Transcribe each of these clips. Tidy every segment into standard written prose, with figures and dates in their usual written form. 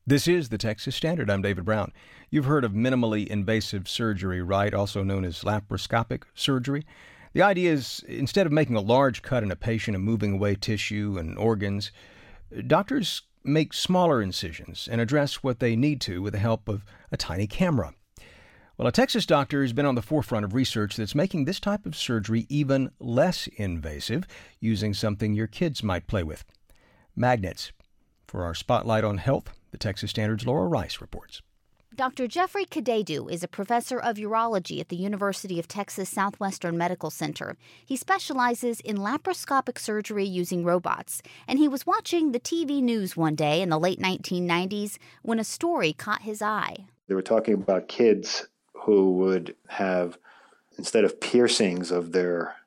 This is the Texas Standard. I'm David Brown. You've heard of minimally invasive surgery, right? Also known as laparoscopic surgery. The idea is instead of making a large cut in a patient and moving away tissue and organs, doctors make smaller incisions and address what they need to with the help of a tiny camera. Well, a Texas doctor has been on the forefront of research that's making this type of surgery even less invasive, using something your kids might play with: magnets. For our Spotlight on Health, the Texas Standard's Laura Rice reports. Dr. Jeffrey Kadedu is a professor of urology at the University of Texas Southwestern Medical Center. He specializes in laparoscopic surgery using robots, and he was watching the TV news one day in the late 1990s when a story caught his eye. They were talking about kids who would have, instead of piercings of their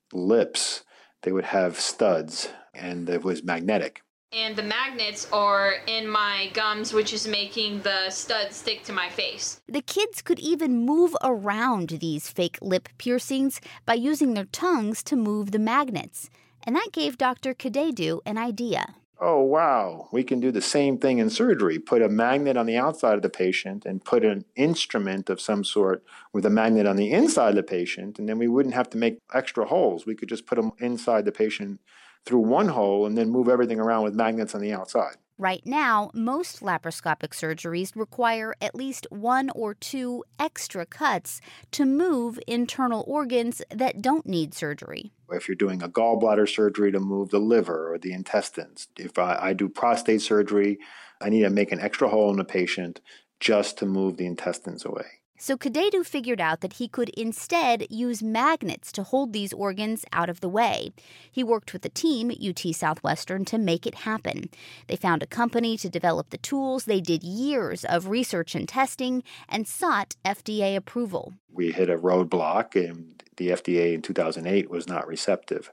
lips, they would have studs, and it was magnetic. And the magnets are in my gums, which is making the studs stick to my face. The kids could even move around these fake lip piercings by using their tongues to move the magnets. And that gave Dr. Kadedu an idea. Oh, wow, we can do the same thing in surgery. Put a magnet on the outside of the patient and put an instrument of some sort with a magnet on the inside of the patient, and then we wouldn't have to make extra holes. We could just put them inside the patient through one hole and then move everything around with magnets on the outside. Right now, most laparoscopic surgeries require at least 1 or 2 extra cuts to move internal organs that don't need surgery. If you're doing a gallbladder surgery to move the liver or the intestines, if I do prostate surgery, I need to make an extra hole in the patient just to move the intestines away. So Kadedu figured out that he could instead use magnets to hold these organs out of the way. He worked with a team at UT Southwestern to make it happen. They found a company to develop the tools. They did years of research and testing and sought FDA approval. We hit a roadblock, and the FDA in 2008 was not receptive.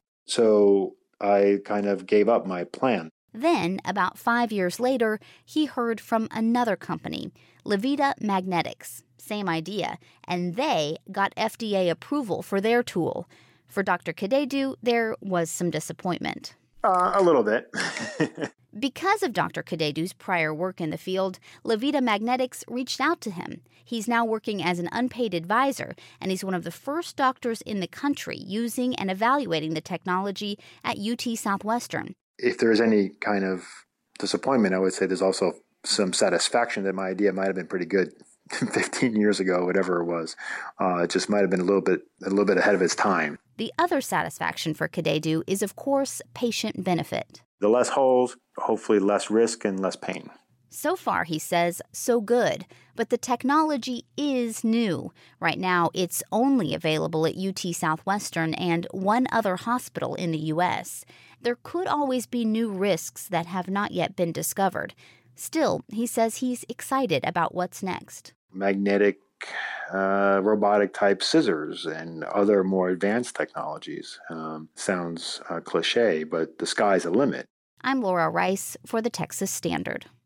So I kind of gave up my plan. Then, about 5 years later, he heard from another company, Levita Magnetics. Same idea, and they got FDA approval for their tool. For Dr. Kadedu, there was some disappointment. A little bit. Because of Dr. Kadedu's prior work in the field, Levita Magnetics reached out to him. He's now working as an unpaid advisor, and he's one of the first doctors in the country using and evaluating the technology at UT Southwestern. If there's any kind of disappointment, I would say there's also some satisfaction that my idea might have been pretty good 15 years ago, whatever it was. It just might have been a little bit ahead of its time. The other satisfaction for Kadedu is, of course, patient benefit. The less holes, hopefully less risk and less pain. So far, he says, so good. But the technology is new. Right now, it's only available at UT Southwestern and one other hospital in the U.S. There could always be new risks that have not yet been discovered. Still, he says he's excited about what's next. Magnetic, robotic type scissors and other more advanced technologies. Sounds cliche, but the sky's the limit. I'm Laura Rice for the Texas Standard.